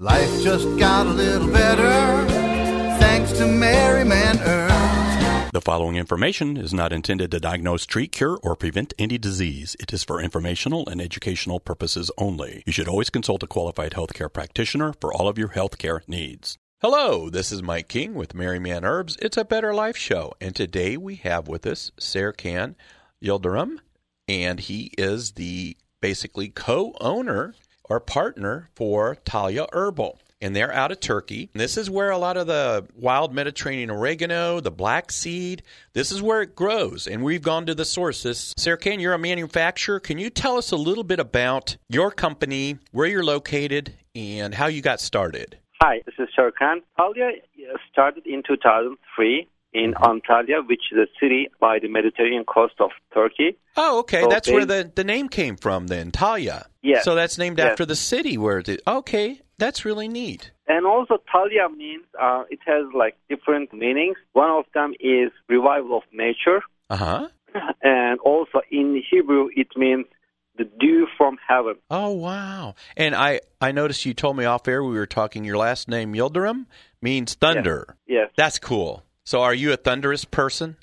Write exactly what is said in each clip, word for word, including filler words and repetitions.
Life just got a little better thanks to Merryman Herbs. The following information is not intended to diagnose, treat, cure, or prevent any disease. It is for informational and educational purposes only. You should always consult a qualified healthcare practitioner for all of your healthcare needs. Hello, this is Mike King with Merryman Herbs. It's a Better Life show, and today we have with us Serkan Yildirim, and he is the basically co-owner or partner for Talya Herbal. And they're out of Turkey. This is where a lot of the wild Mediterranean oregano, the black seed, this is where it grows. And we've gone to the source. This, Serkan, you're a manufacturer. Can you tell us a little bit about your company, where you're located, and how you got started? Hi, this is Serkan. Talya started in two thousand three in Antalya, which is a city by the Mediterranean coast of Turkey. Oh, okay. So that's they, where the, the name came from then, Talya. Yes. So that's named yes. after the city where it is. Okay, that's really neat. And also Talya means, uh, it has like different meanings. One of them is revival of nature. Uh-huh. And also in Hebrew, it means the dew from heaven. Oh, wow. And I, I noticed you told me off air we were talking, your last name, Yildirim, means thunder. Yes. yes. That's cool. So are you a thunderous person?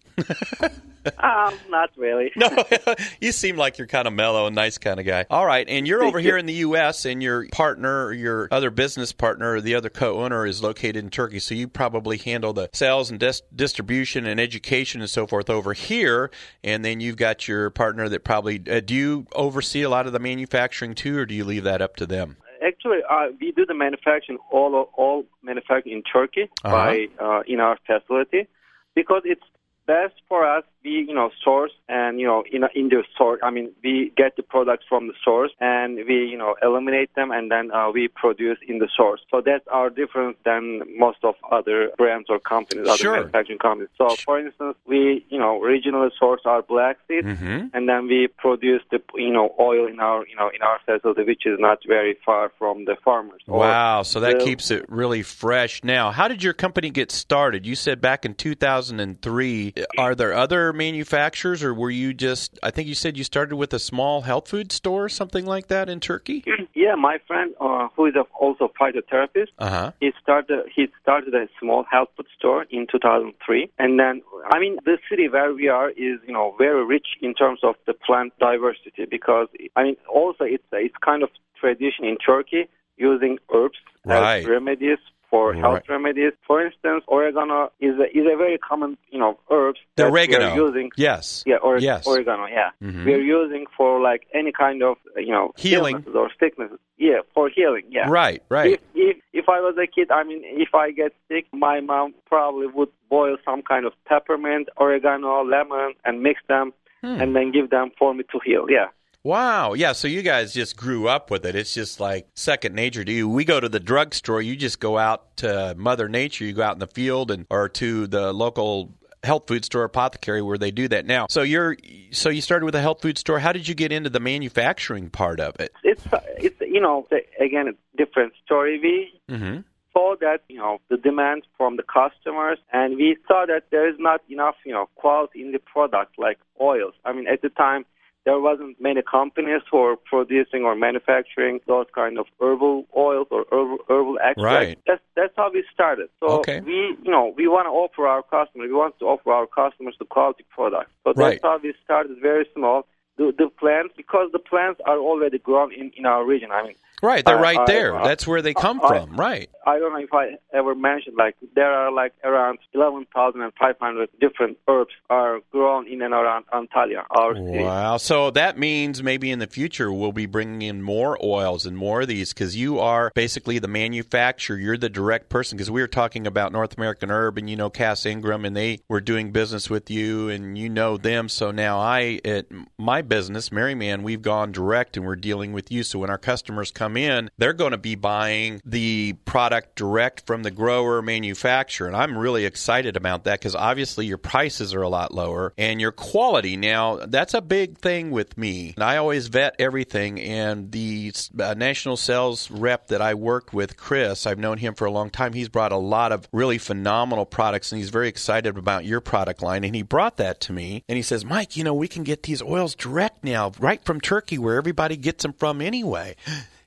um, not really. No, you seem like you're kind of mellow and nice kind of guy. All right, and you're over here in the U S, and your partner, your other business partner, the other co-owner is located in Turkey, so you probably handle the sales and dis- distribution and education and so forth over here, and then you've got your partner that probably, uh, do you oversee a lot of the manufacturing too, or do you leave that up to them? Actually, uh, we do the manufacturing, all all manufacturing in Turkey uh-huh. by uh, in our facility, because it's best for us. We you know source and you know in in the source. I mean, we get the products from the source and we you know eliminate them and then uh, we produce in the source. So that's our difference than most of other brands or companies, other sure. manufacturing companies. So, for instance, we you know regionally source our black seed mm-hmm. and then we produce the you know oil in our you know in our facility, which is not very far from the farmers. Wow, so that the, keeps it really fresh. Now, how did your company get started? You said back in two thousand three. Are there other manufacturers, or were you just, I think you said you started with a small health food store or something like that in Turkey? Yeah, my friend, uh, who is also a phytotherapist, uh-huh. he started he started a small health food store in two thousand three. And then, I mean, the city where we are is, you know, very rich in terms of the plant diversity because, I mean, also it's, it's kind of tradition in Turkey using herbs right. as remedies for right. health remedies. For instance, oregano is a, is a very common, you know, herbs the that oregano. we are using. Yes. Yeah, or, yes. oregano, yeah. Mm-hmm. We are using for like any kind of, you know, healing or sicknesses. Yeah, for healing, yeah. Right, right. If, if if I was a kid, I mean, if I get sick, my mom probably would boil some kind of peppermint, oregano, lemon, and mix them, hmm. and then give them for me to heal, yeah. Wow. Yeah, so you guys just grew up with it. It's just like second nature to you. We go to the drugstore. You just go out to Mother Nature. You go out in the field and or to the local health food store, apothecary, where they do that now. So you're so you started with a health food store. How did you get into the manufacturing part of it? It's, it's you know, again, a different story. We mm-hmm. saw that, you know, the demand from the customers, and we saw that there is not enough, you know, quality in the product like oils. I mean, at the time, there wasn't many companies who were producing or manufacturing those kind of herbal oils or herbal, herbal extracts. Right. That's, that's how we started. So okay. we, you know, we want to offer our customers, we want to offer our customers the quality product. So that's right. how we started very small. The, the plants, because the plants are already grown in, in our region. I mean, right, they're right I, there. I, That's where they come I, from, right. I don't know if I ever mentioned, like, there are like around eleven thousand five hundred different herbs are grown in and around Antalya, our city. Wow. So that means maybe in the future we'll be bringing in more oils and more of these because you are basically the manufacturer. You're the direct person because we were talking about North American Herb and, you know, Cass Ingram, and they were doing business with you and you know them. So now I, at my business, Merryman, we've gone direct and we're dealing with you. So when our customers come in, they're going to be buying the product direct from the grower manufacturer. And I'm really excited about that because obviously your prices are a lot lower and your quality. Now, that's a big thing with me. And I always vet everything. And the uh, national sales rep that I worked with, Chris, I've known him for a long time. He's brought a lot of really phenomenal products and he's very excited about your product line. And he brought that to me and he says, Mike, you know, we can get these oils direct now right from Turkey where everybody gets them from anyway.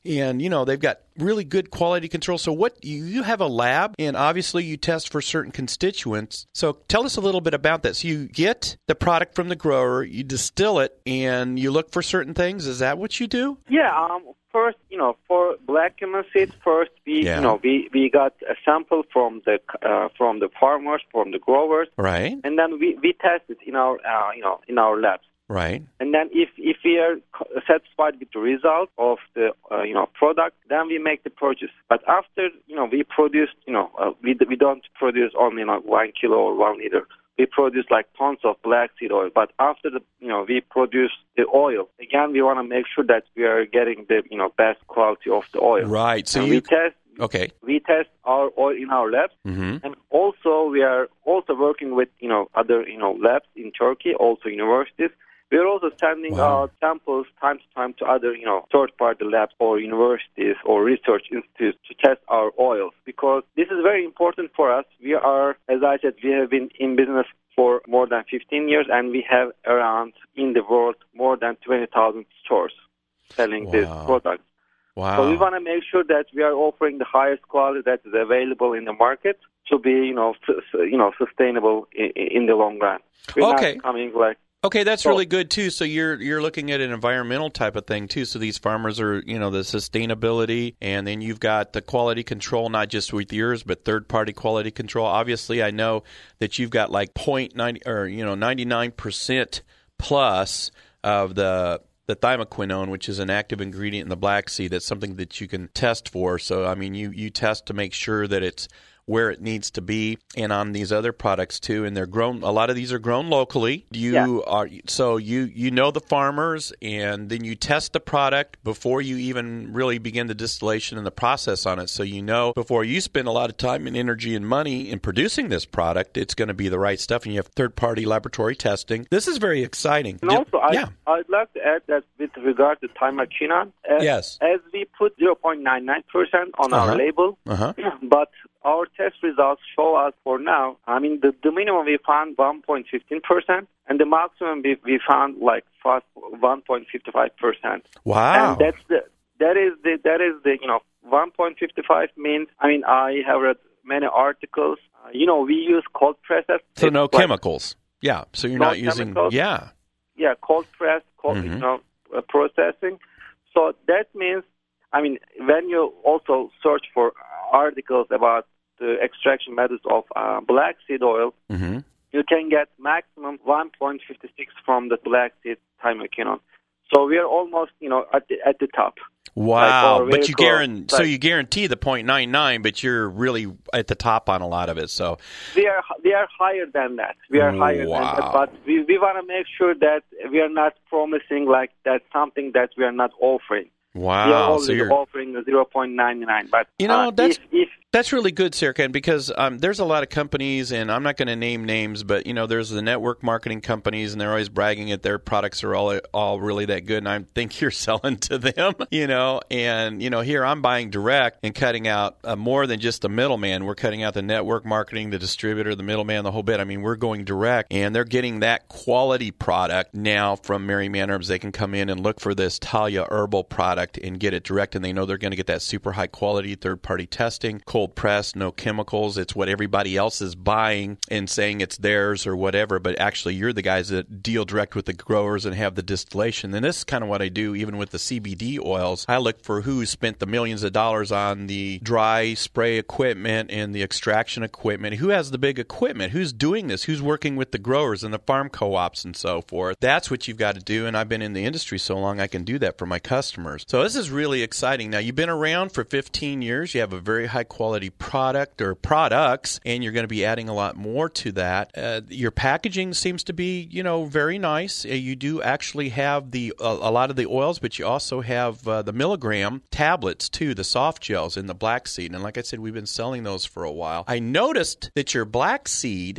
And, you know, they've got really good quality control. So what you, you have a lab, and obviously you test for certain constituents. So tell us a little bit about that. So you get the product from the grower, you distill it, and you look for certain things. Is that what you do? Yeah. Um, first, you know, for black cumin seeds, first we, yeah. you know, we, we got a sample from the uh, from the farmers, from the growers, right? And then we, we test it in our uh, you know in our labs. Right. And then if, if we are satisfied with the result of the uh, you know product, then we make the purchase. But after you know we produce you know uh, we we don't produce only you know one kilo or one liter. We produce like tons of black seed oil. But after the you know we produce the oil again, we want to make sure that we are getting the you know best quality of the oil. Right. So and you we test. Okay. We test our oil in our labs, mm-hmm. and also we are also working with you know other you know labs in Turkey, also universities. We are also sending wow. out samples time to time to other, you know, third-party labs or universities or research institutes to test our oils, because this is very important for us. We are, as I said, we have been in business for more than fifteen years, and we have around, in the world, more than twenty thousand stores selling wow. this product. Wow. So we want to make sure that we are offering the highest quality that is available in the market to be, you know, su- you know, sustainable in, in the long run. We're okay. not coming like Okay, that's really good too. So you're you're looking at an environmental type of thing too. So these farmers are, you know, the sustainability, and then you've got the quality control, not just with yours, but third party quality control. Obviously, I know that you've got like point ninety or you know ninety nine percent plus of the the thymoquinone, which is an active ingredient in the black seed. That's something that you can test for. So I mean, you you test to make sure that it's where it needs to be, and on these other products too. And they're grown. A lot of these are grown locally. You yeah. are so you you know the farmers, and then you test the product before you even really begin the distillation and the process on it. So you know before you spend a lot of time and energy and money in producing this product, it's going to be the right stuff. And you have third party laboratory testing. This is very exciting. And also, I, yeah. I'd like to add that with regard to thymoquinone, as, yes. as we put zero point nine nine percent on uh-huh. our label, uh-huh. but our test results show us for now, I mean, the, the minimum we found one point one five percent, and the maximum we, we found like one point five five percent. Wow. And that's the, that is the, that is the, you know, one point five five means, I mean, I have read many articles. Uh, you know, we use cold presses. So no like, chemicals. Yeah, so you're no not using, chemicals. yeah. Yeah, cold press, cold, mm-hmm. you know, uh, processing. So that means, I mean, when you also search for articles about the extraction methods of uh, black seed oil, mm-hmm. you can get maximum one point five six from the black seed thymoquinone. So we are almost, you know, at the at the top. Wow! Like, but you guarantee, like, so you guarantee the point nine nine, but you're really at the top on a lot of it. So we are we are higher than that. We are higher wow. than that. But we we want to make sure that we are not promising like that's something that we are not offering. Wow! We are already so you're offering the zero point nine nine. But you know uh, that's. if, if That's really good, Serkan, because um, there's a lot of companies, and I'm not going to name names, but you know, there's the network marketing companies, and they're always bragging that their products are all all really that good, and I think you're selling to them, you know. And you know, here I'm buying direct and cutting out uh, more than just the middleman. We're cutting out the network marketing, the distributor, the middleman, the whole bit. I mean, we're going direct, and they're getting that quality product now from Merryman Herbs. They can come in and look for this Talia herbal product and get it direct, and they know they're going to get that super high quality third party testing. Cold press, no chemicals. It's what everybody else is buying and saying it's theirs or whatever, but actually you're the guys that deal direct with the growers and have the distillation. And this is kind of what I do even with the C B D oils. I look for who spent the millions of dollars on the dry spray equipment and the extraction equipment. Who has the big equipment? Who's doing this? Who's working with the growers and the farm co-ops and so forth? That's what you've got to do, and I've been in the industry so long I can do that for my customers. So this is really exciting. Now, you've been around for fifteen years. You have a very high quality product or products, and you're going to be adding a lot more to that. Uh, your packaging seems to be, you know, very nice. Uh, you do actually have the uh, a lot of the oils, but you also have uh, the milligram tablets too, the soft gels in the black seed. And like I said, we've been selling those for a while. I noticed that your black seed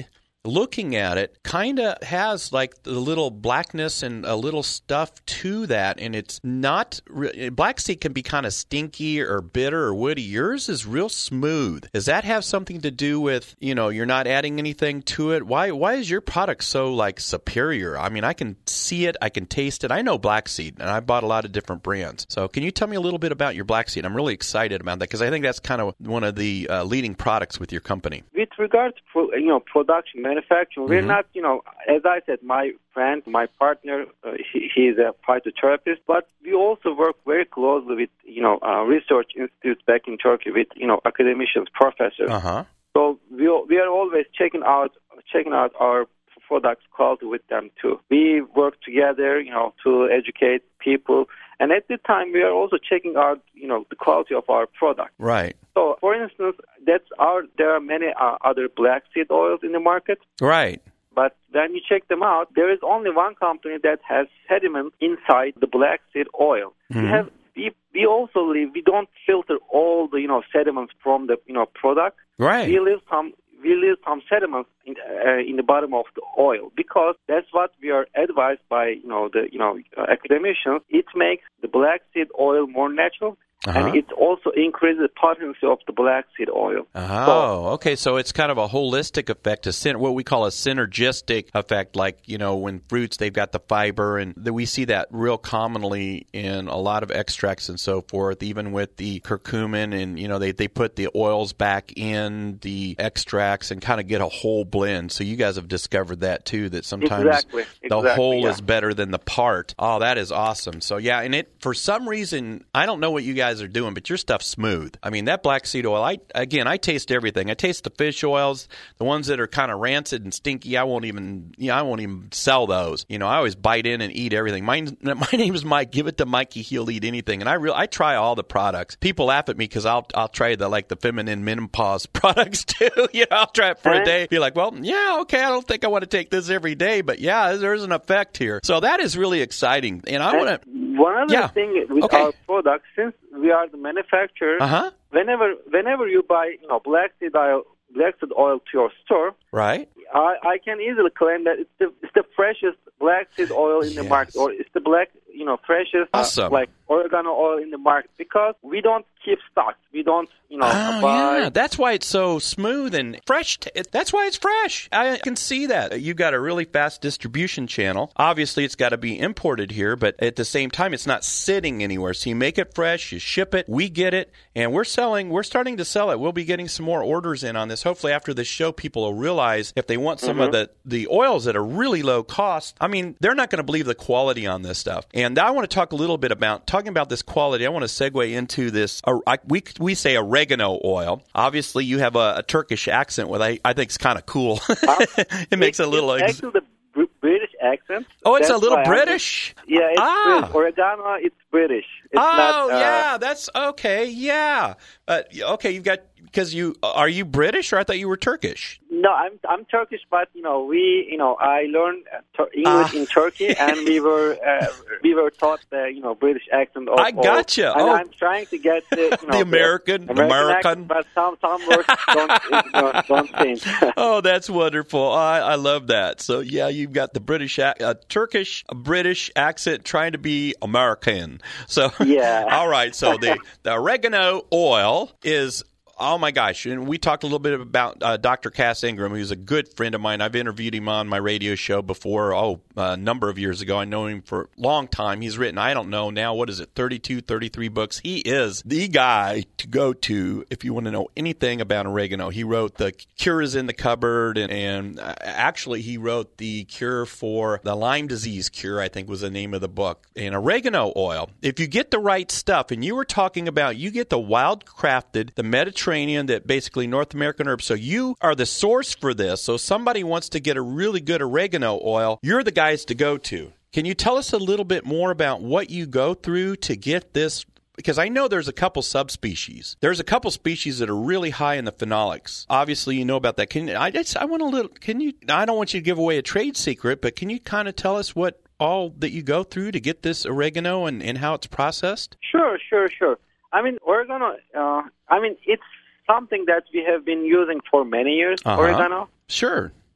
looking at it, kind of has like the little blackness and a little stuff to that, and it's not re- black seed can be kind of stinky or bitter or woody. Yours is real smooth. Does that have something to do with, you know, you're not adding anything to it? Why why is your product so like superior? I mean, I can see it, I can taste it. I know black seed, and I bought a lot of different brands. So can you tell me a little bit about your black seed? I'm really excited about that because I think that's kind of one of the uh, leading products with your company. With regards to, you know, production, manufacturing, we're Mm-hmm. not, you know, as I said, my friend, my partner, uh, he, he's a phytotherapist, but we also work very closely with, you know, uh, research institutes back in Turkey with, you know, academicians, professors. Uh-huh. So we we are always checking out checking out our products quality with them too. We work together, you know, to educate people. And at the time, we are also checking out, you know, the quality of our product. Right. So, for instance, that's our. There are many uh, other black seed oils in the market. Right. But when you check them out, there is only one company that has sediment inside the black seed oil. Mm-hmm. We have we, we also leave. We don't filter all the, you know, sediments from the, you know, product. Right. We leave some. We leave some sediments in, uh, in the bottom of the oil because that's what we are advised by, you know, the you know uh, academicians. It makes the black seed oil more natural. Uh-huh. And it also increases the potency of the black seed oil. Oh, so, okay. So it's kind of a holistic effect, a syn- what we call a synergistic effect, like, you know, when fruits, they've got the fiber, and the, we see that real commonly in a lot of extracts and so forth, even with the curcumin, and, you know, they, they put the oils back in the extracts and kind of get a whole blend. So you guys have discovered that, too, that sometimes exactly, the exactly, whole yeah. is better than the part. Oh, that is awesome. So, yeah, and it for some reason, I don't know what you guys are doing, but your stuff's smooth. I mean, that black seed oil, I again, I taste everything. I taste the fish oils, the ones that are kind of rancid and stinky. I won't even, you know, I won't even sell those. You know, I always bite in and eat everything. My my name is Mike. Give it to Mikey. He'll eat anything. And I real I try all the products. People laugh at me because I'll I'll try the like the feminine menopause products too. You know, I'll try it for a day. Be like, well, yeah, okay. I don't think I want to take this every day, but yeah, there's an effect here. So that is really exciting. And I want to. One other yeah. thing with okay. our product, since we are the manufacturer, uh-huh. whenever whenever you buy, you know, black seed oil, black seed oil to your store, right? I, I can easily claim that it's the it's the freshest black seed oil in yes. the market, or it's the black, you know, freshest awesome. uh, like oregano oil in the market, because we don't keep stocks. We don't, you know, oh, buy. yeah. That's why it's so smooth and fresh. T- it, that's why it's fresh. I can see that. You've got a really fast distribution channel. Obviously, it's got to be imported here, but at the same time, it's not sitting anywhere. So you make it fresh, you ship it, we get it, and we're selling, we're starting to sell it. We'll be getting some more orders in on this. Hopefully, after this show, people will realize if they want some mm-hmm. of the, the oils that are really low cost, I mean, they're not going to believe the quality on this stuff. And I want to talk a little bit about, talking about this quality, I want to segue into this, uh, I, we, we say oregano oil. Obviously, you have a, a Turkish accent, what I, I think is kind of cool. Uh, it makes it, a little... It's ex- actually the Br- British accent. oh, it's That's a little why British? I'm, yeah, it's ah. British. Oregano, it's British. It's oh, not, uh, yeah, that's okay, yeah. Uh, okay, you've got, because you, are you British, or I thought you were Turkish? No, I'm I'm Turkish, but you know we you know I learned uh, tur- English uh, in Turkey, and we were uh, we were taught the you know British accent. Of, I gotcha. Of, and oh. I'm trying to get the, you know, the American, the American, American. accent, but some some words don't don't, don't change. Oh, that's wonderful. I, I love that. So yeah, you've got the British, uh, Turkish, British accent trying to be American. So yeah. All right. So the the oregano oil is. Oh, my gosh. And we talked a little bit about uh, Doctor Cass Ingram, who's a good friend of mine. I've interviewed him on my radio show before, oh, a number of years ago. I know him for a long time. He's written, I don't know now, what is it, thirty-two, thirty-three books. He is the guy to go to if you want to know anything about oregano. He wrote The Cure is in the Cupboard, and, and actually he wrote the cure for the Lyme disease cure, I think was the name of the book. And oregano oil, if you get the right stuff, and you were talking about, you get the wild-crafted, the Mediterranean, that basically North American herbs. So you are the source for this. So somebody wants to get a really good oregano oil, you're the guys to go to. Can you tell us a little bit more about what you go through to get this? Because I know there's a couple subspecies. There's a couple species that are really high in the phenolics. Obviously, you know about that. Can I just I want a little can you I don't want you to give away a trade secret, but can you kind of tell us what all that you go through to get this oregano and, and how it's processed? Sure, sure, sure. I mean, oregano, uh, I mean, it's something that we have been using for many years, uh-huh. oregano. Sure.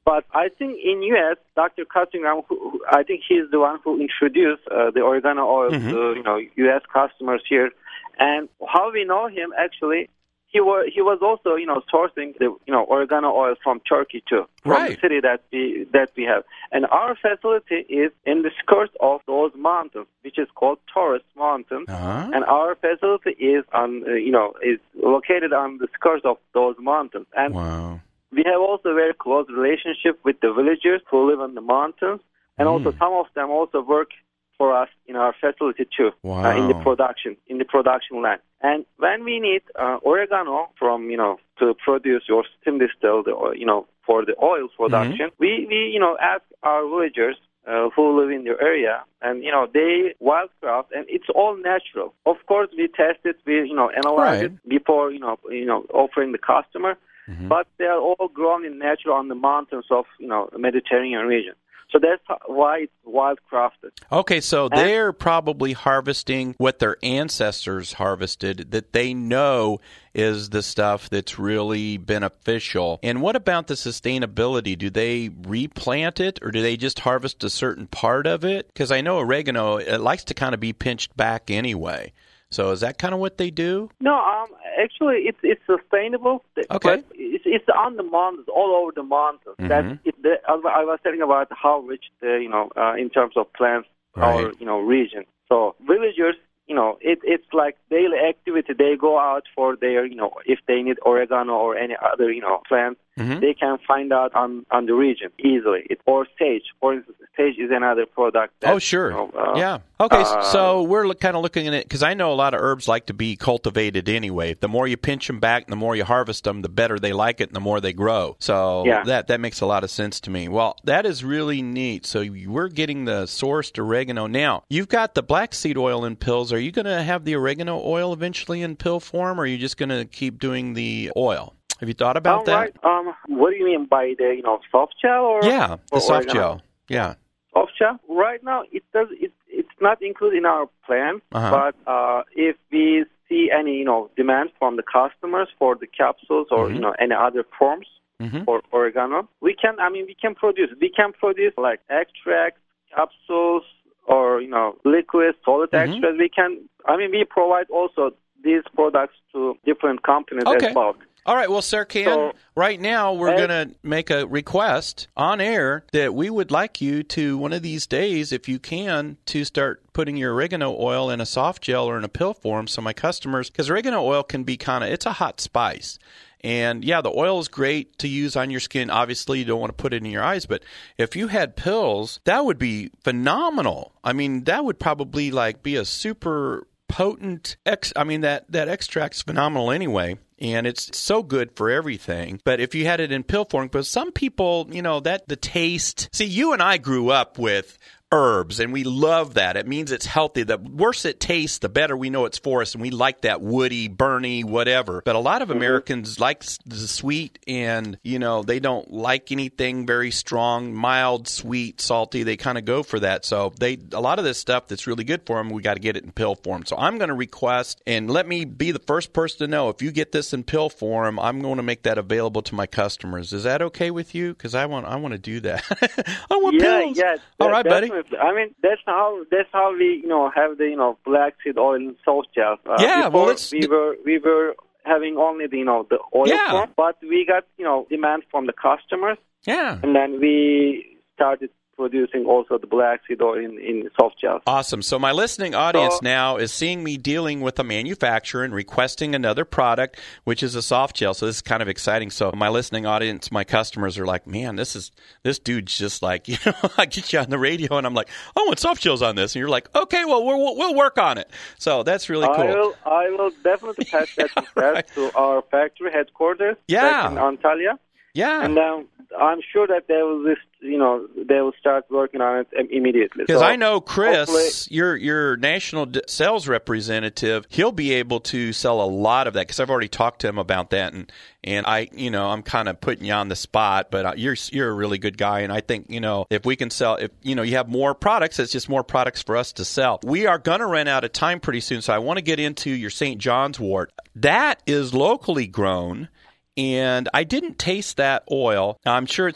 But I think in U S, Doctor Cunningham, who, who, I think he's the one who introduced uh, the oregano oil mm-hmm. to you know U S customers here. And how we know him, actually, he was he was also you know sourcing the you know oregano oil from Turkey too, from right. the city that we that we have. And our facility is in the skirt of those mountains, which is called Taurus Mountain. Uh-huh. And our facility is on uh, you know is located on the skirts of those mountains. And wow. we have also a very close relationship with the villagers who live in the mountains, and mm. also some of them also work for us in our facility too, wow. uh, in the production, in the production line. And when we need uh, oregano from, you know, to produce your steam distilled, you know, for the oil production, mm-hmm. we, we, you know, ask our villagers uh, who live in the area, and, you know, they wildcraft, and it's all natural. Of course, we test it, we, you know, analyze right. it before, you know, you know, offering the customer. Mm-hmm. But they are all grown in nature on the mountains of, you know, the Mediterranean region. So that's why it's wildcrafted. Okay, so and, they're probably harvesting what their ancestors harvested that they know is the stuff that's really beneficial. And what about the sustainability? Do they replant it, or do they just harvest a certain part of it? Because I know oregano, it likes to kind of be pinched back anyway. So is that kind of what they do? No, um, actually, it's it's sustainable. Okay. But it's, it's on the mountains, all over the mountains. Mm-hmm. That it, the, I was telling about how rich the you know uh, in terms of plants right. our you know region. So villagers, you know, it it's like daily activity. They go out for their you know if they need oregano or any other you know plants, mm-hmm. they can find out on, on the region easily. It, or sage, for instance, sage is another product. That, oh, sure. You know, uh, yeah. Okay, uh, so we're kind of looking at it, because I know a lot of herbs like to be cultivated anyway. The more you pinch them back, the more you harvest them, the better they like it and the more they grow. So yeah. that, that makes a lot of sense to me. Well, that is really neat. So we're getting the sourced oregano. Now, you've got the black seed oil in pills. Are you going to have the oregano oil eventually in pill form, or are you just going to keep doing the oil? Have you thought about um, that? Right. Um, what do you mean by the you know soft gel or yeah, the or soft oregano? gel. Yeah, soft gel. Right now, it does. It, it's not included in our plan. Uh-huh. But uh, if we see any you know demand from the customers for the capsules or mm-hmm. you know any other forms mm-hmm. for oregano, we can. I mean, we can produce. We can produce like extracts, capsules, or you know liquid, solid mm-hmm. extracts. We can. I mean, we provide also these products to different companies okay. as well. All right, well, Serkan, so, right now we're going to make a request on air that we would like you to, one of these days, if you can, to start putting your oregano oil in a soft gel or in a pill form so my customers, because oregano oil can be kind of, it's a hot spice. And, yeah, the oil is great to use on your skin. Obviously, you don't want to put it in your eyes. But if you had pills, that would be phenomenal. I mean, that would probably, like, be a super potent, ex- I mean, that, that extract's phenomenal anyway. And it's so good for everything. But if you had it in pill form, but some people, you know, that the taste. See, you and I grew up with herbs, and we love that. It means it's healthy. The worse it tastes, the better we know it's for us, and we like that woody, burny, whatever. But a lot of Americans mm-hmm. like the sweet, and, you know, they don't like anything very strong, mild, sweet, salty. They kind of go for that. So they a lot of this stuff that's really good for them, we got to get it in pill form. So I'm going to request, and let me be the first person to know, if you get this in pill form, I'm going to make that available to my customers. Is that okay with you? Because I want I want to do that. I want yeah, pills. Yeah, all right, buddy. I mean, that's how that's how we you know have the you know black seed oil and soft gel. Uh, yeah, well, it's we were we were having only the you know the oil yeah. form, but we got you know demand from the customers. Yeah, and then we started producing also the black seed oil in, in soft gels. Awesome. So my listening audience so, now is seeing me dealing with a manufacturer and requesting another product, which is a soft gel. So this is kind of exciting. So my listening audience, my customers are like, man, this is this dude's just like, you know, I get you on the radio and I'm like, I want soft gels on this. And you're like, okay, well, we'll, we'll work on it. So that's really cool. I will, I will definitely pass that right. to our factory headquarters yeah. back in Antalya. Yeah. And um, I'm sure that they will just, you know, they will start working on it immediately. Because so I know Chris, your your national sales representative, he'll be able to sell a lot of that, because I've already talked to him about that. And, and I, you know, I'm kind of putting you on the spot, but you're you're a really good guy. And I think, you know, if we can sell, if, you know, you have more products, it's just more products for us to sell. We are going to run out of time pretty soon, so I want to get into your Saint John's wort. That is locally grown. And I didn't taste that oil. Now, I'm sure it's not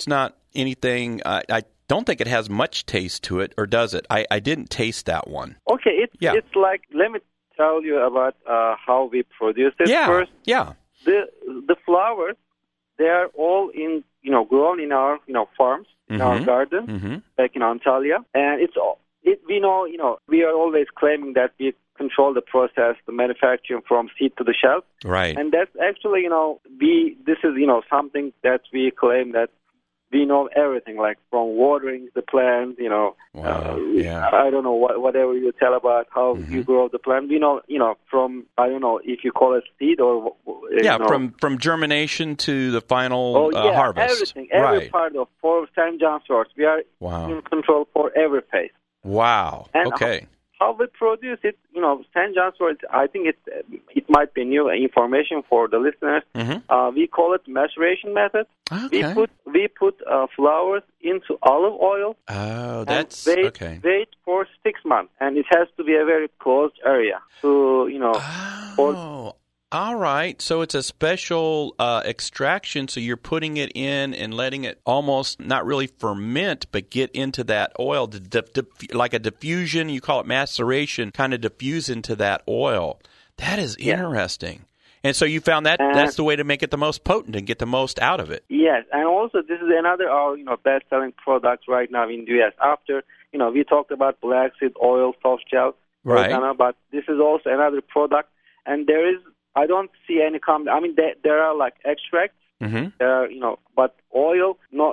anything. Uh, I don't think it has much taste to it, or does it? I, I didn't taste that one. Okay, it's Yeah. it's like, let me tell you about uh, how we produce it Yeah, first. yeah. The the flowers, they are all in you know grown in our you know farms, in Mhm. our garden, Mm-hmm. back in Antalya, and it's all. It, we know you know we are always claiming that we control the process, the manufacturing from seed to the shelf, Right. and that's actually you know we this is you know something that we claim that. We know everything, like from watering the plant, you know, Wow, uh, yeah. I don't know, what, whatever you tell about how Mhm. you grow the plant. We know, you know, from, I don't know if you call it seed or, you Yeah, know. from, from germination to the final oh, uh, yeah, harvest. everything, every right. part of, for Saint John's wort. We are Wow. in control for every phase. Wow. And Okay. How we produce it, you know, Saint John's wort, I think it, it might be new information for the listeners. Mm-hmm. Uh, we call it maceration method. Okay. We put we put uh, flowers into olive oil. Oh, and that's wait, okay. Wait for six months, and it has to be a very closed area to you know. Oh, all right. So it's a special uh, extraction. So you're putting it in and letting it almost not really ferment, but get into that oil, to diff- diff- like a diffusion. You call it maceration, kind of diffuse into that oil. That is Yeah. interesting. And so you found that Uh, that's the way to make it the most potent and get the most out of it. Yes, and also this is another our you know best selling product right now in the U S. After you know we talked about black seed oil, soft gel, Right. oregano, but this is also another product, and there is I don't see any com- I mean there, there are like extracts, Mm-hmm. there are, you know, but oil. No,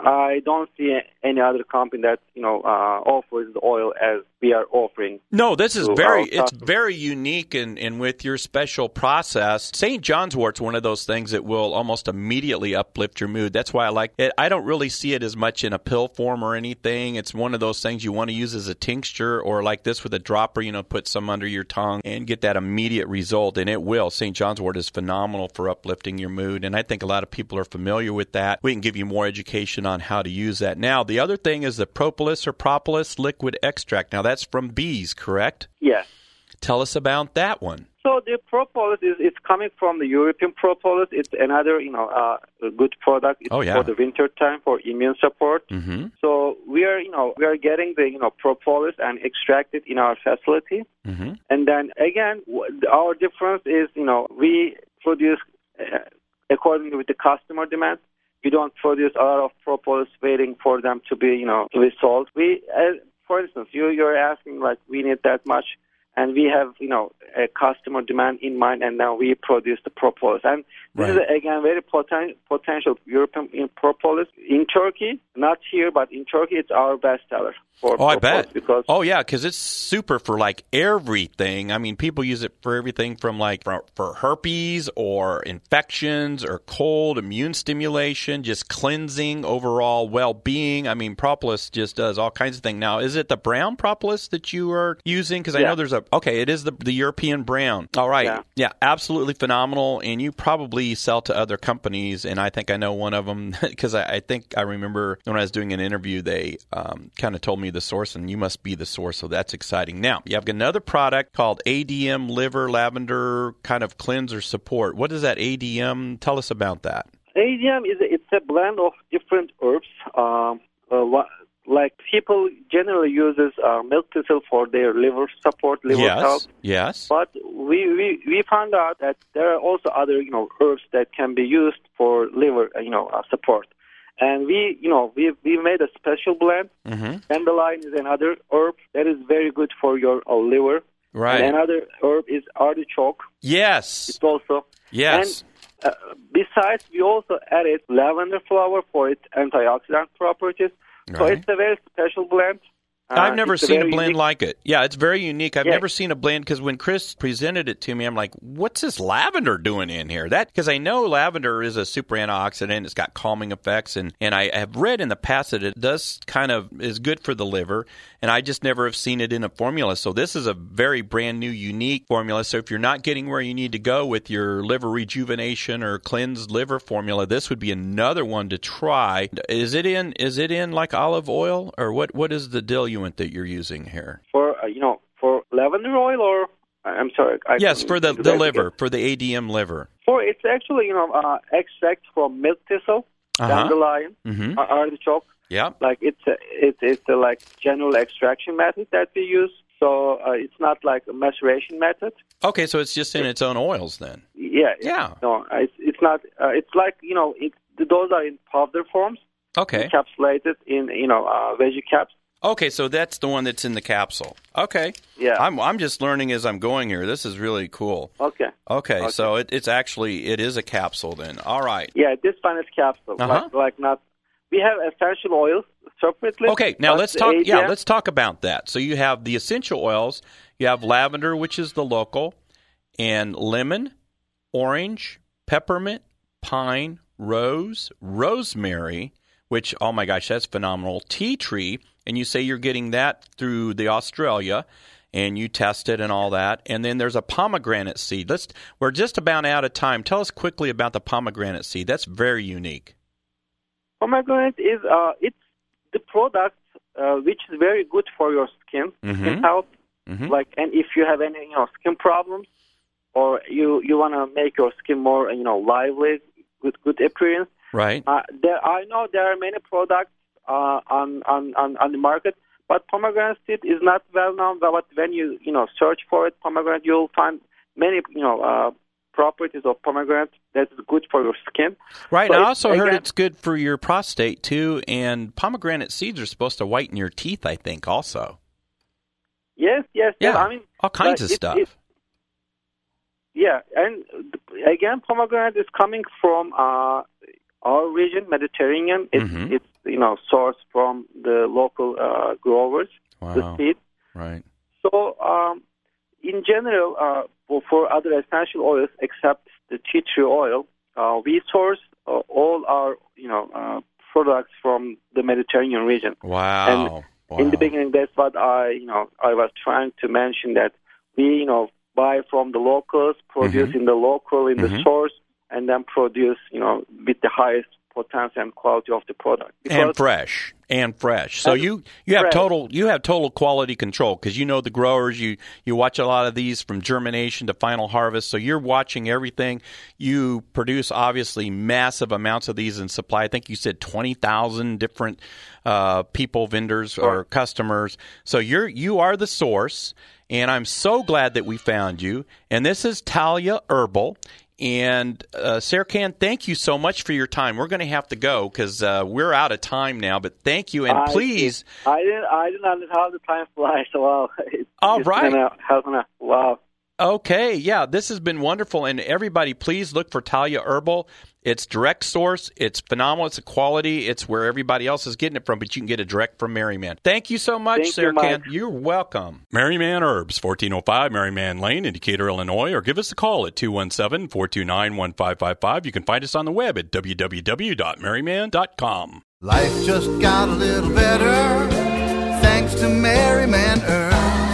I don't see any other company that you know uh, offers the oil as we are offering. No, this is to very, our it's customers. very unique, and, and with your special process, Saint John's wort's one of those things that will almost immediately uplift your mood. That's why I like it. I don't really see it as much in a pill form or anything. It's one of those things you want to use as a tincture, or like this with a dropper, you know, put some under your tongue and get that immediate result, and it will. Saint John's wort is phenomenal for uplifting your mood, and I think a lot of people are familiar with that. We can give you more education on how to use that. Now, the other thing is the propolis or propolis liquid extract. Now, that's from bees, correct? Yes. Tell us about that one. So the propolis is it's coming from the European propolis. It's another you know uh, a good product. It's Oh, yeah. for the winter time for immune support. Mm-hmm. So we are you know we are getting the you know propolis and extract it in our facility. Mm-hmm. And then again, w- our difference is you know we produce uh, according with the customer demand. We don't produce a lot of propolis waiting for them to be you know to be sold. We, uh, for instance, you you're asking like we need that much. And we have, you know, a customer demand in mind, and now we produce the propolis. And this Right. is, again, very poten- potential European in propolis. In Turkey, not here, but in Turkey, it's our best seller for Oh, I propolis. bet. Because Oh, yeah, because it's super for like everything. I mean, people use it for everything from like for, for herpes or infections or cold, immune stimulation, just cleansing, overall well-being. I mean, propolis just does all kinds of things. Now, is it the brown propolis that you are using? Because I Yeah. know there's a, okay, it is the, the European brown. All right. Yeah. yeah, absolutely phenomenal. And you probably sell to other companies, and I think I know one of them because I, I think I remember when I was doing an interview, they um, kind of told me the source, and you must be the source, so that's exciting. Now, you have another product called A D M Liver Lavender kind of Cleanser Support. What is that A D M? Tell us about that. A D M is a, it's a blend of different herbs. Um, uh, what, like people generally uses uh, milk thistle for their liver support, liver yes, health. yes. But we, we we found out that there are also other you know herbs that can be used for liver you know uh, support, and we you know we we made a special blend. Mm-hmm. Dandelion is another herb that is very good for your uh, liver. Right. And another herb is artichoke. Yes. It's also Yes. And uh, besides, we also added lavender flower for its antioxidant properties. So Right. it's a very special blend. Uh, I've never it's seen a very blend unique- like it. Yeah, it's very unique. I've Yeah. never seen a blend because when Chris presented it to me, I'm like, "What's this lavender doing in here?" That because I know lavender is a super antioxidant. It's got calming effects, and and I have read in the past that it does kind of is good for the liver. And I just never have seen it in a formula. So this is a very brand new, unique formula. So if you're not getting where you need to go with your liver rejuvenation or cleansed liver formula, this would be another one to try. Is it in? Is it in like olive oil, or what? What is the diluent that you're using here? For uh, you know for lavender oil or I'm sorry. I Yes, for the, couldn't- the liver, for the A D M liver. For it's actually you know uh, extract from milk thistle. uh-huh. dandelion, mm-hmm. artichoke. Yeah. Like it's a, it's it's a like general extraction method that we use. So uh, it's not like a maceration method. Okay, so it's just in its own oils then. Yeah. Yeah. No, it's it's not. Uh, it's like you know, it's those are in powder forms. Okay. Encapsulated in you know uh, veggie caps. Okay, so that's the one that's in the capsule. Okay. Yeah. I'm I'm just learning as I'm going here. This is really cool. Okay. Okay, okay. so it, it's actually it is a capsule then. All right. Yeah, this one is capsule. Uh-huh. Like, like not. We have essential oils separately. Okay, now let's talk. A D M. Yeah, let's talk about that. So you have the essential oils. You have lavender, which is the local, and lemon, orange, peppermint, pine, rose, rosemary. Which, oh my gosh, that's phenomenal. Tea tree, and you say you're getting that through the Australia, and you test it and all that. And then there's a pomegranate seed. Let's. We're just about out of time. Tell us quickly about the pomegranate seed. That's very unique. Pomegranate is uh, it's the product uh, which is very good for your skin, mm-hmm. skin health. Mm-hmm. Like, and if you have any you know skin problems, or you you want to make your skin more you know lively with good appearance, right? Uh, there I know there are many products uh, on, on on on the market, but pomegranate seed is not well known. But when you you know search for it, pomegranate, you'll find many you know. Uh, properties of pomegranate that is good for your skin. Right, so and I also again, heard it's good for your prostate, too, and pomegranate seeds are supposed to whiten your teeth, I think, also. Yes, yes, yeah, yes. I mean, all kinds uh, of it, stuff. It, yeah, and again, pomegranate is coming from uh, our region, Mediterranean. It's, mm-hmm. it's, you know, sourced from the local uh, growers, wow. the seed. Right. So, um, in general, uh, for, for other essential oils except the tea tree oil, uh, we source uh, all our you know uh, products from the Mediterranean region. Wow. And wow. in the beginning, that's what I you know I was trying to mention, that we you know buy from the locals, produce mm-hmm. in the local in mm-hmm. the source, and then produce you know with the highest potency and quality of the product. Because and fresh. And fresh. So and you, you have fresh. total you have total quality control because you know the growers. You you watch a lot of these from germination to final harvest. So you're watching everything. You produce obviously massive amounts of these in supply. I think you said twenty thousand different uh, people, vendors sure. or customers. So you're you are the source. And I'm so glad that we found you. And this is Talia Herbal. And uh, Serkan, thank you so much for your time. We're going to have to go because uh, we're out of time now. But thank you, and I, please. I didn't. I didn't understand how the time flies. So wow. It, All right. Gonna, wow. Okay. Yeah, this has been wonderful. And everybody, please look for Talia Herbal. It's direct source. It's phenomenal. It's a quality. It's where everybody else is getting it from, but you can get it direct from Merryman. Thank you so much, Serkan. You, You're welcome. Merryman Herbs, fourteen oh five Merryman Lane in Decatur, Illinois, or give us a call at two one seven, four two nine, one five five five. You can find us on the web at w w w dot merryman dot com. Life just got a little better thanks to Merryman Herbs.